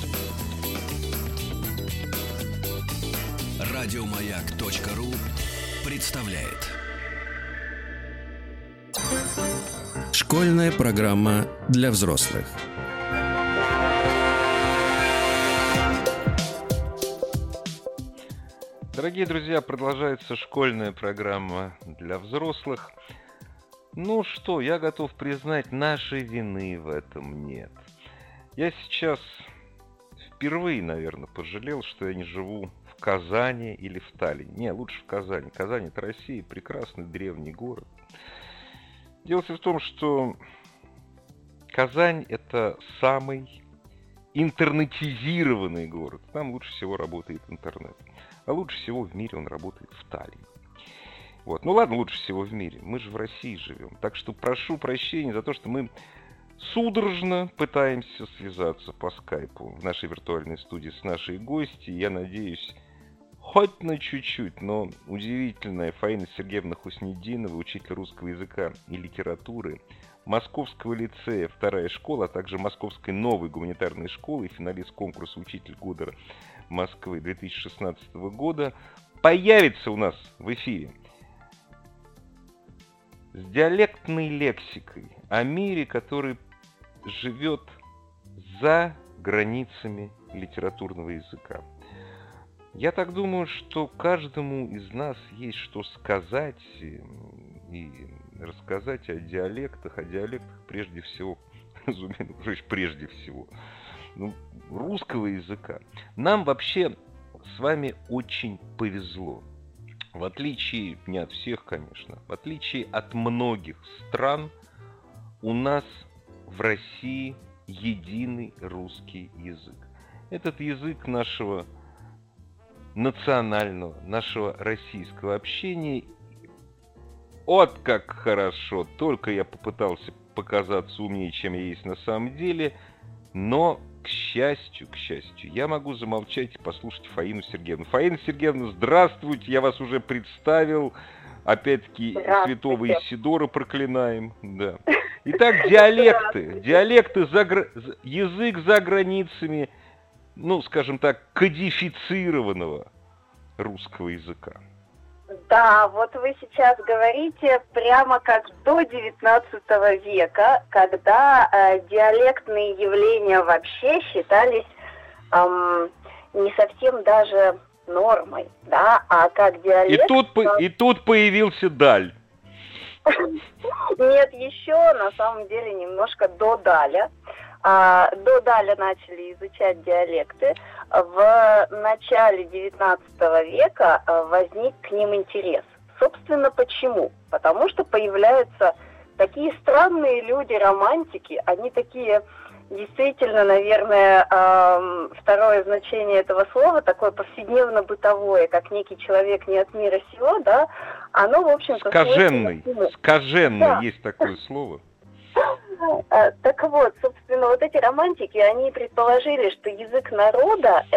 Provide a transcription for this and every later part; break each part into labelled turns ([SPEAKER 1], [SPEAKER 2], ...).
[SPEAKER 1] Радиомаяк.ру представляет. Школьная программа для взрослых.
[SPEAKER 2] Дорогие друзья, продолжается школьная программа для взрослых. Ну что, я готов признать, нашей вины в этом нет. Я сейчас впервые, наверное, пожалел, что я не живу в Казани или в Таллине. Не, лучше в Казани. Казань — это Россия, прекрасный древний город. Дело в том, что Казань — это самый интернетизированный город. Там лучше всего работает интернет. А лучше всего в мире он работает в Таллине. Вот. Ну ладно, лучше всего в мире. Мы же в России живем. Так что прошу прощения за то, что мы судорожно пытаемся связаться по скайпу в нашей виртуальной студии с нашей гостьей. Я надеюсь, хоть на чуть-чуть, но удивительная Фаина Сергеевна Хусниддинова, учитель русского языка и литературы Московского лицея, вторая школа, а также Московской новой гуманитарной школы и финалист конкурса «Учитель года Москвы» 2016 года, появится у нас в эфире с диалектной лексикой о мире, который живет за границами литературного языка. Я так думаю, что каждому из нас есть что сказать и рассказать о диалектах прежде всего, прежде всего, русского языка. Нам вообще с вами очень повезло. В отличие, не от всех, конечно, в отличие от многих стран, у нас в России единый русский язык. Этот язык нашего национального, нашего российского общения. Вот как хорошо! Только я попытался показаться умнее, чем я есть на самом деле, но, к счастью, я могу замолчать и послушать Фаину Сергеевну. Фаина Сергеевна, здравствуйте, я вас уже представил. Опять-таки, святого Исидора проклинаем. Да. Итак, диалекты, язык за границами, скажем так, кодифицированного русского языка.
[SPEAKER 3] Да, вот вы сейчас говорите прямо как до 19 века, когда диалектные явления вообще считались не совсем даже нормой, да, а как диалект...
[SPEAKER 2] И тут появился Даль.
[SPEAKER 3] Нет, еще на самом деле немножко до Даля. До Даля начали изучать диалекты. В начале 19 века возник к ним интерес. Собственно, почему? Потому что появляются такие странные люди, романтики. Они такие, действительно, наверное, второе значение этого слова, такое повседневно-бытовое, как некий человек не от мира сего, да, оно, в общем-то...
[SPEAKER 2] Скаженный, да. Есть такое слово.
[SPEAKER 3] Так вот, собственно, вот эти романтики, они предположили, что язык народа –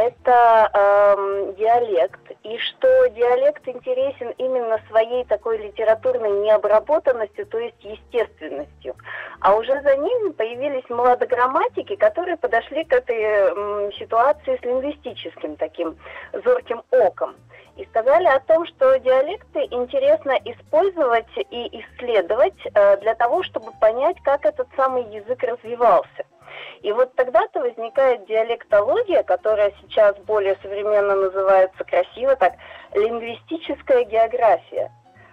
[SPEAKER 3] это диалект, и что диалект интересен именно своей такой литературной необработанностью, то есть естественностью. А уже за ними появились младограмматики, которые подошли к этой ситуации с лингвистическим таким зорким оком. И сказали о том, что диалекты интересно использовать и исследовать для того, чтобы понять, как этот самый язык развивался. И вот тогда-то возникает диалектология, которая сейчас более современно называется красиво так лингвистическая география.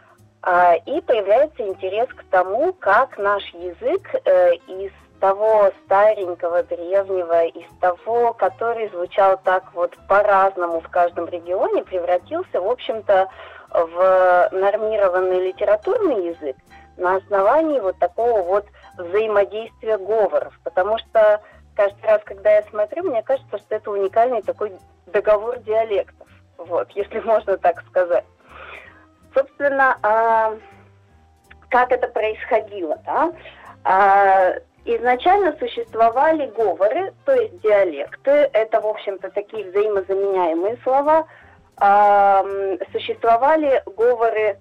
[SPEAKER 3] И появляется интерес к тому, как наш язык из того старенького, древнего, из того, который звучал так вот по-разному в каждом регионе, превратился, в общем-то, в нормированный литературный язык на основании вот такого вот взаимодействия говоров. Потому что каждый раз, когда я смотрю, мне кажется, что это уникальный такой договор диалектов, вот, если можно так сказать. Собственно, как это происходило, да? Изначально существовали говоры, то есть диалекты, это, в общем-то, такие взаимозаменяемые слова. Существовали говоры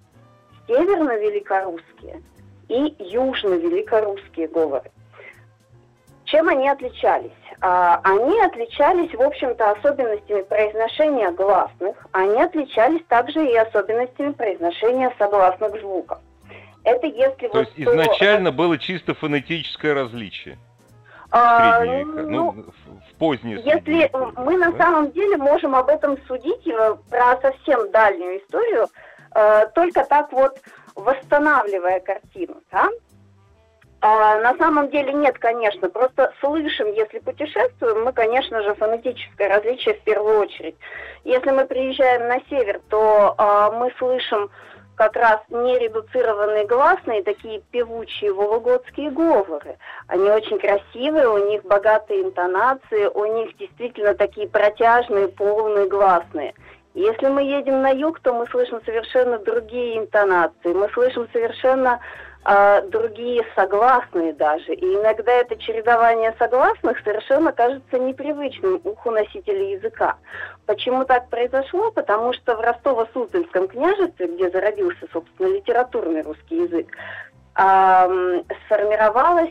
[SPEAKER 3] северно-великорусские и южно-великорусские говоры. Чем они отличались? Они отличались, в общем-то, особенностями произношения гласных, они отличались также и особенностями произношения согласных звуков. Это если
[SPEAKER 2] То есть изначально было чисто фонетическое различие? В средние века, в поздние
[SPEAKER 3] Если
[SPEAKER 2] века,
[SPEAKER 3] мы на самом деле можем об этом судить про совсем дальнюю историю, только так вот восстанавливая картину, да? На самом деле нет, конечно, просто слышим, если путешествуем, мы, конечно же, фонетическое различие в первую очередь. Если мы приезжаем на север, то мы слышим как раз нередуцированные гласные, такие певучие вологодские говоры. Они очень красивые, у них богатые интонации, у них действительно такие протяжные, полные гласные. Если мы едем на юг, то мы слышим совершенно другие интонации, мы слышим совершенно другие согласные даже. И иногда это чередование согласных совершенно кажется непривычным уху носителя языка. Почему так произошло? Потому что в Ростово-Суздальском княжестве, где зародился, собственно, литературный русский язык, сформировалось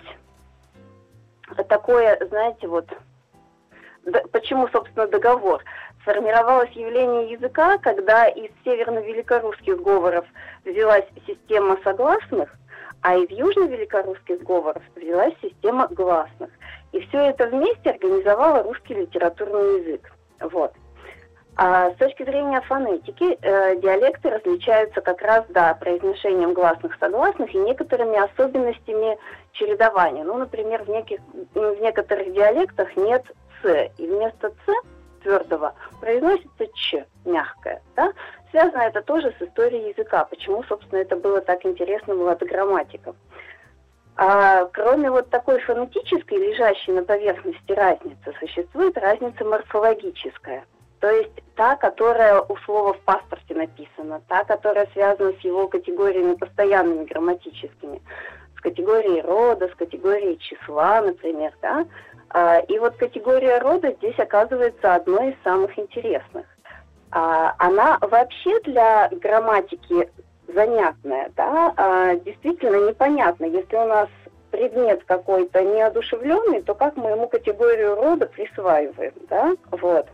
[SPEAKER 3] такое, знаете, вот, почему, собственно, договор? Сформировалось явление языка, когда из северно-великорусских говоров взялась система согласных, а из южно-великорусских говоров взялась система гласных. И все это вместе организовало русский литературный язык. Вот. А с точки зрения фонетики, диалекты различаются как раз, да, произношением гласных, согласных и некоторыми особенностями чередования. Ну, например, в некоторых диалектах нет «ц», и вместо «ц» твердого произносится «ч», мягкое, да? Связано это тоже с историей языка. Почему, собственно, это было так интересно младограмматикам. Кроме вот такой фонетической, лежащей на поверхности разницы, существует разница морфологическая. То есть та, которая у слова в паспорте написана, та, которая связана с его категориями постоянными грамматическими, с категорией рода, с категорией числа, например, да? И вот категория рода здесь оказывается одной из самых интересных. Она вообще для грамматики занятная, да, действительно непонятно. Если у нас предмет какой-то неодушевленный, то как мы ему категорию рода присваиваем, да, вот.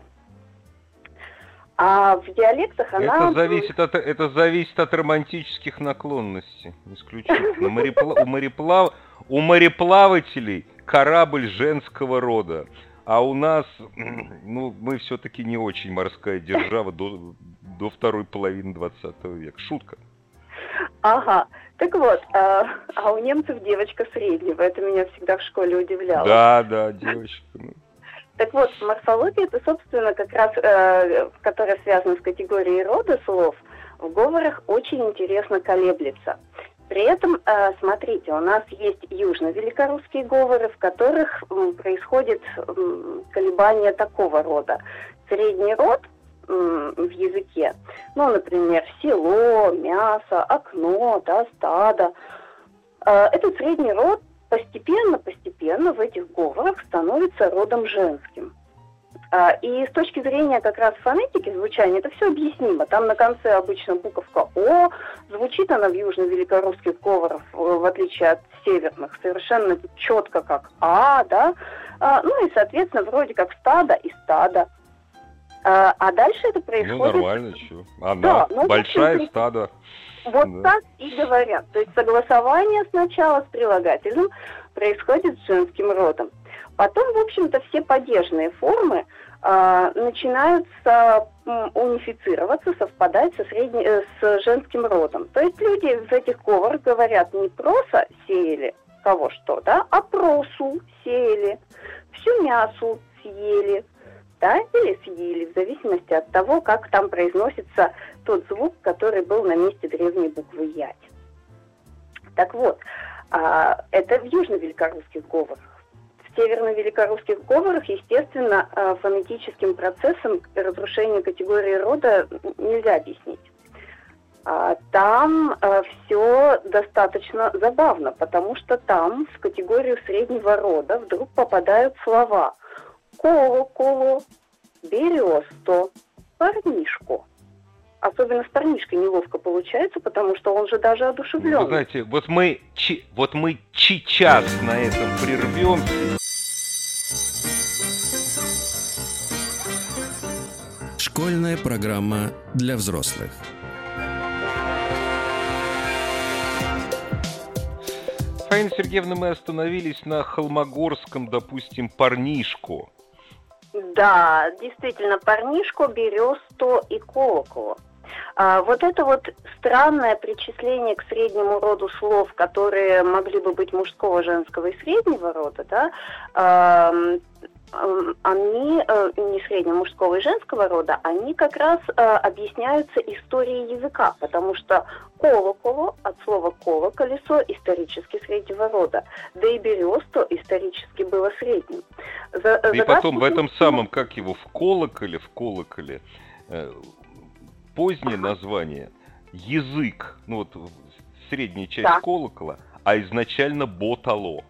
[SPEAKER 3] А в диалектах она...
[SPEAKER 2] Это зависит от романтических наклонностей, исключительно. У мореплавателей корабль женского рода. А у нас, мы все-таки не очень морская держава до второй половины 20 века. Шутка.
[SPEAKER 3] Ага. Так вот, у немцев девочка среднего. Это меня всегда в школе удивляло.
[SPEAKER 2] Да, девочка.
[SPEAKER 3] Так вот, морфология, это, собственно, как раз, которая связана с категорией рода слов, в говорах очень интересно колеблется. При этом, смотрите, у нас есть южно-великорусские говоры, в которых происходит колебание такого рода. Средний род в языке, например, село, мясо, окно, да, стадо. Этот средний род постепенно в этих говорах становится родом женским. И с точки зрения как раз фонетики звучания это все объяснимо. Там на конце обычно буковка «о», звучит она в южно-великорусских говорах, в отличие от северных, совершенно четко как «а», да. И, соответственно, вроде как «стадо» и «стадо». А дальше это происходит...
[SPEAKER 2] нормально, чего. Она большая стадо.
[SPEAKER 3] Вот так и говорят. То есть согласование сначала с прилагательным происходит с женским родом. Потом, в общем-то, все падежные формы начинают унифицироваться, совпадать с женским родом. То есть люди в этих говорах говорят не проса сеяли, кого что, да, а просу сеяли, всю мясу съели, да, или съели, в зависимости от того, как там произносится тот звук, который был на месте древней буквы «ять». Так вот, это в южно-великорусских говорах. В северно-великорусских говорах, естественно, фонетическим процессом разрушения категории рода нельзя объяснить. Там все достаточно забавно, потому что там в категорию среднего рода вдруг попадают слова «коло-коло», «бересто», «парнишко». Особенно с парнишкой неловко получается, потому что он же даже одушевлен.
[SPEAKER 2] Вы знаете, вот мы сейчас на этом прервемся.
[SPEAKER 1] Школьная программа для взрослых.
[SPEAKER 2] Фаина Сергеевна, мы остановились на холмогорском, допустим, парнишку.
[SPEAKER 3] Да, действительно, парнишку, бересту и колоколу. Вот это вот странное причисление к среднему роду слов, которые могли бы быть мужского, женского и среднего рода, да, они, не среднего, мужского и женского рода, они как раз объясняются историей языка, потому что колоколу от слова коло, колесо, исторически среднего рода, да и бересту исторически было средним.
[SPEAKER 2] Да и потом в этом самом, как его, в колоколе, позднее название язык, ну вот средняя часть колокола, а изначально ботало.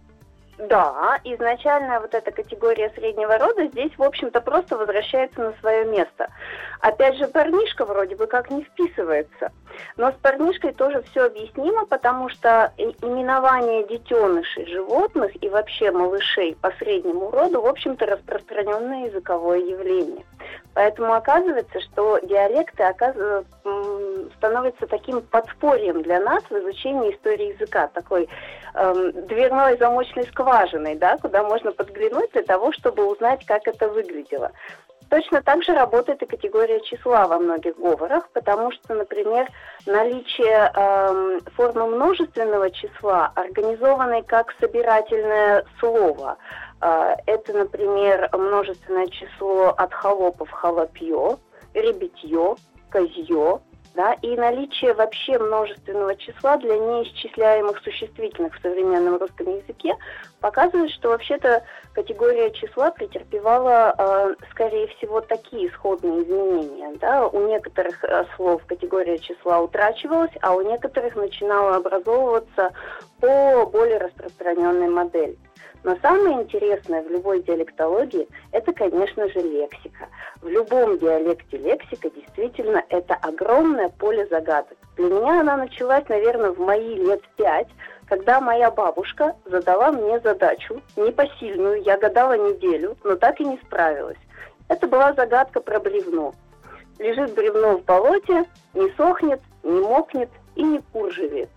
[SPEAKER 3] Да, изначально вот эта категория среднего рода здесь, в общем-то, просто возвращается на свое место. Опять же, парнишка вроде бы как не вписывается. Но с парнишкой тоже все объяснимо, потому что именование детенышей животных и вообще малышей по среднему роду, в общем-то, распространенное языковое явление. Поэтому оказывается, что диалекты становятся таким подспорьем для нас в изучении истории языка, такой дверной замочной скважиной, да, куда можно подглянуть для того, чтобы узнать, как это выглядело. Точно так же работает и категория числа во многих говорах, потому что, например, наличие формы множественного числа, организованной как собирательное слово, это, например, множественное число от холопов холопье, ребятье, козье, да, и наличие вообще множественного числа для неисчисляемых существительных в современном русском языке показывает, что вообще-то категория числа претерпевала, скорее всего, такие исходные изменения. Да? У некоторых слов категория числа утрачивалась, а у некоторых начинала образовываться по более распространенной модели. Но самое интересное в любой диалектологии – это, конечно же, лексика. В любом диалекте лексика действительно это огромное поле загадок. Для меня она началась, наверное, в мои лет 5, когда моя бабушка задала мне задачу, непосильную, я гадала неделю, но так и не справилась. Это была загадка про бревно. Лежит бревно в болоте, не сохнет, не мокнет и не куржевеет.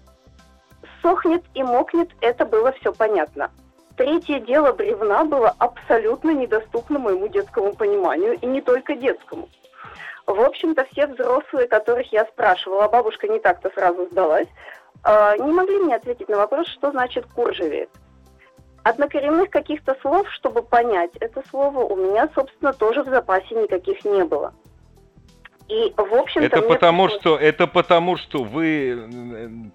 [SPEAKER 3] Сохнет и мокнет – это было все понятно. Третье дело бревна было абсолютно недоступно моему детскому пониманию, и не только детскому. В общем-то, все взрослые, которых я спрашивала, а бабушка не так-то сразу сдалась, не могли мне ответить на вопрос, что значит «куржевеет». Однокоренных каких-то слов, чтобы понять это слово, у меня, собственно, тоже в запасе никаких не было. И, в общем-то,
[SPEAKER 2] это потому, что вы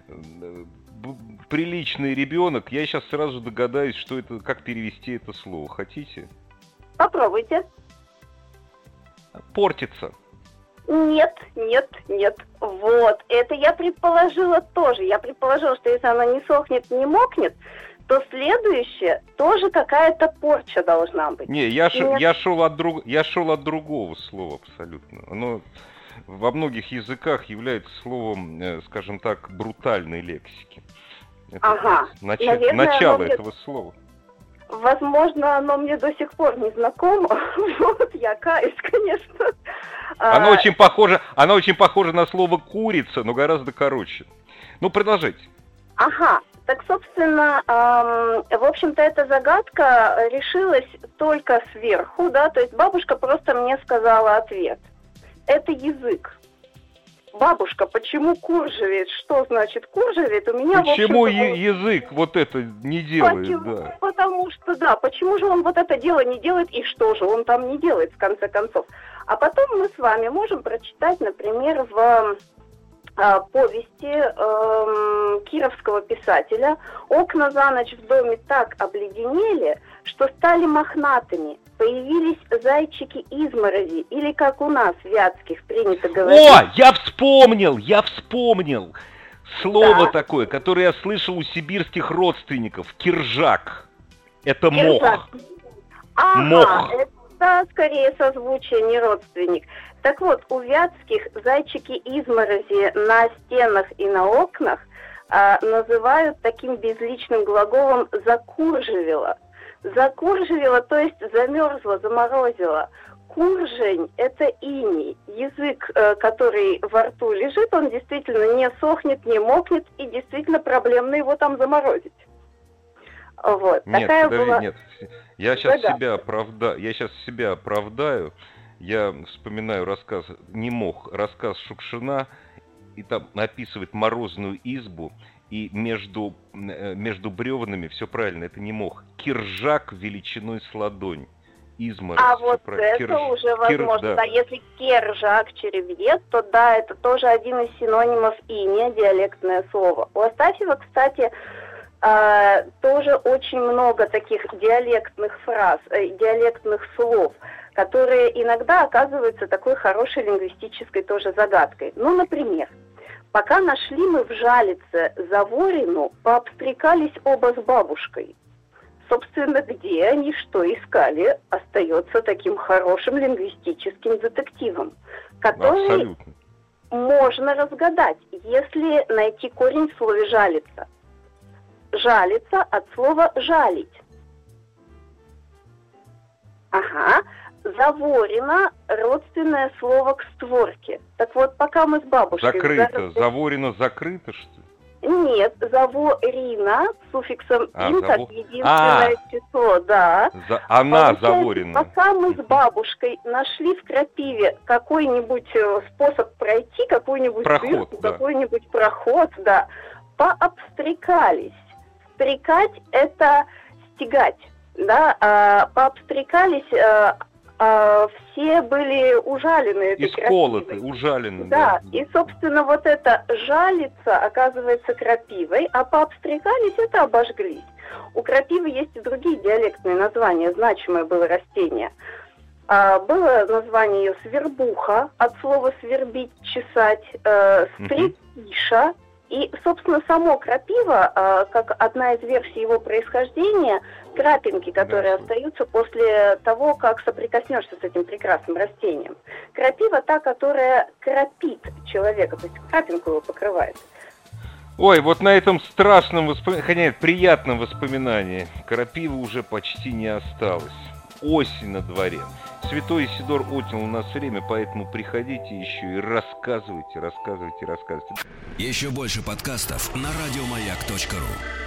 [SPEAKER 2] приличный ребенок. Я сейчас сразу догадаюсь, что это, как перевести это слово. Хотите?
[SPEAKER 3] Попробуйте.
[SPEAKER 2] Портится.
[SPEAKER 3] Нет. Вот. Это я предположила тоже. Я предположила, что если она не сохнет, не мокнет, то следующее тоже какая-то порча должна быть.
[SPEAKER 2] Не, я шел от другого слова абсолютно. Оно во многих языках является словом, скажем так, брутальной лексики. Это начало этого слова.
[SPEAKER 3] Возможно, оно мне до сих пор не знакомо. Вот, я каюсь, конечно.
[SPEAKER 2] Оно очень похоже на слово «курица», но гораздо короче. Ну, продолжайте.
[SPEAKER 3] Ага. Так, собственно, в общем-то, эта загадка решилась только сверху, да, то есть бабушка просто мне сказала ответ. Это язык. Бабушка, почему куржевеет? Что значит куржевеет? У меня,
[SPEAKER 2] почему язык вот это не делает? Да.
[SPEAKER 3] Потому что, да, почему же он вот это дело не делает, и что же он там не делает, в конце концов? А потом мы с вами можем прочитать, например, в повести кировского писателя «Окна за ночь в доме так обледенели, что стали мохнатыми. Появились зайчики-изморози», или, как у нас, вятских, принято говорить...
[SPEAKER 2] О, я вспомнил! Слово такое, которое я слышал у сибирских родственников. Киржак. Это мох.
[SPEAKER 3] Мох. Это скорее созвучие, не родственник. Так вот, у вятских зайчики-изморози на стенах и на окнах называют таким безличным глаголом «закуржевело». Закуржевело, то есть замерзло, заморозило. куржень – это иней. Язык, который во рту лежит, он действительно не сохнет, не мокнет, и действительно проблемно его там заморозить. Вот.
[SPEAKER 2] Нет,
[SPEAKER 3] такая
[SPEAKER 2] подожди,
[SPEAKER 3] была...
[SPEAKER 2] нет. Я сейчас себя оправдаю. Я вспоминаю рассказ «Не мог», рассказ Шукшина, и там описывает морозную избу, и между бревнами, все правильно, это не мог, киржак величиной с ладонь. Изморозь.
[SPEAKER 3] А вот это уже возможно. Да. Если кержак, черевец, то да, это тоже один из синонимов иния, диалектное слово. У Астафьева, кстати, тоже очень много таких диалектных фраз, диалектных слов, которые иногда оказываются такой хорошей лингвистической тоже загадкой. Ну, например, пока нашли мы в Жалице Заворину, пообстрекались оба с бабушкой. Собственно, где они что искали, остается таким хорошим лингвистическим детективом, который
[SPEAKER 2] абсолютно
[SPEAKER 3] можно разгадать, если найти корень в слове «жалиться». «Жалиться» от слова «жалить». Ага. Заворина – родственное слово к створке. Так вот, пока мы с бабушкой...
[SPEAKER 2] Закрыто. Заворина закрыто, что ли?
[SPEAKER 3] Нет, заворина с суффиксом «ин» как единственное число, да.
[SPEAKER 2] Она заворина.
[SPEAKER 3] Пока мы с бабушкой нашли в крапиве какой-нибудь способ пройти, какой-нибудь
[SPEAKER 2] проход,
[SPEAKER 3] дырку, какой-нибудь проход, да, пообстрекались. Стрекать – это стегать, да, пообстрекались... все были ужалены.
[SPEAKER 2] Исколоты, ужалены.
[SPEAKER 3] Да, и, собственно, вот это жалиться оказывается крапивой, а пообстрекались – это обожглись. У крапивы есть и другие диалектные названия, значимое было растение. Было название ее свербуха, от слова свербить, чесать, стрекиша. И, собственно, само крапива, как одна из версий его происхождения, крапинки, которые остаются после того, как соприкоснешься с этим прекрасным растением. Крапива та, которая крапит человека, то есть крапинку его покрывает.
[SPEAKER 2] Ой, вот на этом страшном приятном воспоминании крапивы уже почти не осталось. Осень на дворе. Святой Исидор отнял у нас время, поэтому приходите еще и рассказывайте.
[SPEAKER 1] Еще больше подкастов на радиомаяк.ру.